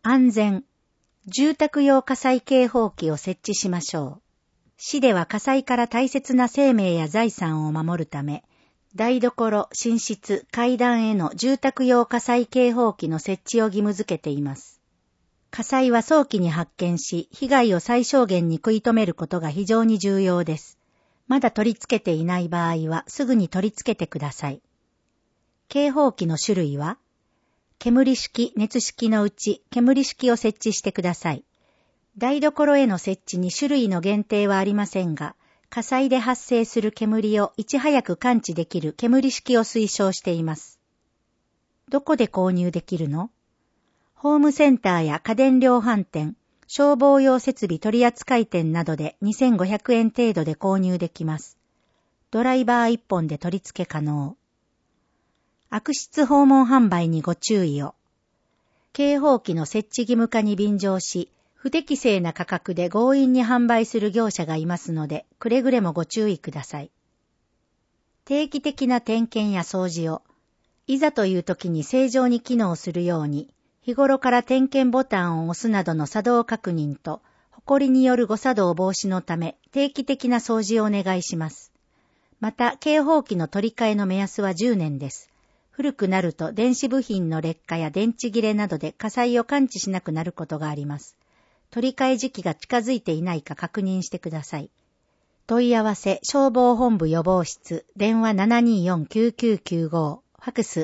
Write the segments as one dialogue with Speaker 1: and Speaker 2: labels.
Speaker 1: 安全、住宅用火災警報器を設置しましょう。市では火災から大切な生命や財産を守るため、台所、寝室、階段への住宅用火災警報器の設置を義務付けています。火災は早期に発見し、被害を最小限に食い止めることが非常に重要です。まだ取り付けていない場合はすぐに取り付けてください。警報器の種類は、煙式、熱式のうち煙式を設置してください。台所への設置に種類の限定はありませんが、火災で発生する煙をいち早く感知できる煙式を推奨しています。どこで購入できるの？ホームセンターや家電量販店、消防用設備取扱店などで2500円程度で購入できます。ドライバー1本で取り付け可能。悪質訪問販売にご注意を。警報器の設置義務化に便乗し、不適正な価格で強引に販売する業者がいますので、くれぐれもご注意ください。定期的な点検や掃除を、いざという時に正常に機能するように、日頃から点検ボタンを押すなどの作動確認と、埃による誤作動防止のため、定期的な掃除をお願いします。また、警報器の取り替えの目安は10年です。古くなると電子部品の劣化や電池切れなどで火災を感知しなくなることがあります。取り替え時期が近づいていないか確認してください。問い合わせ消防本部予防室、電話 724-9995、ファクス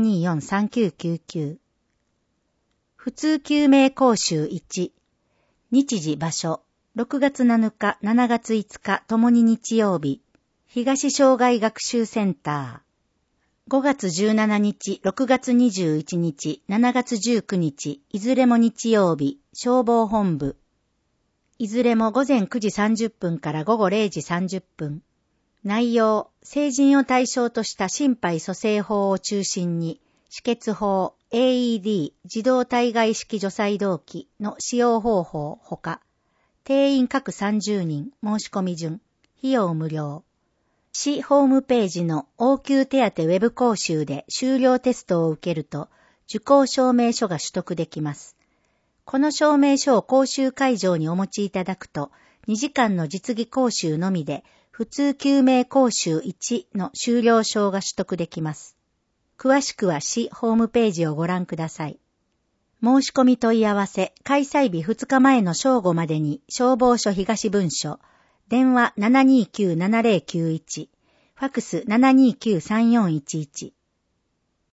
Speaker 1: 724-3999。普通救命講習1、日時場所、6月7日、7月5日ともに日曜日、東障害学習センター。5月17日、6月21日、7月19日、いずれも日曜日、消防本部。いずれも午前9時30分から午後0時30分。内容、成人を対象とした心肺蘇生法を中心に、止血法、AED、自動体外式除細動器の使用方法ほか、定員各30人、申し込み順、費用無料。市ホームページの応急手当ウェブ講習で修了テストを受けると、受講証明書が取得できます。この証明書を講習会場にお持ちいただくと、2時間の実技講習のみで、普通救命講習1の修了証が取得できます。詳しくは市ホームページをご覧ください。申し込み問い合わせ、開催日2日前の正午までに消防署東分署、電話 729-7091、ファクス 729-3411。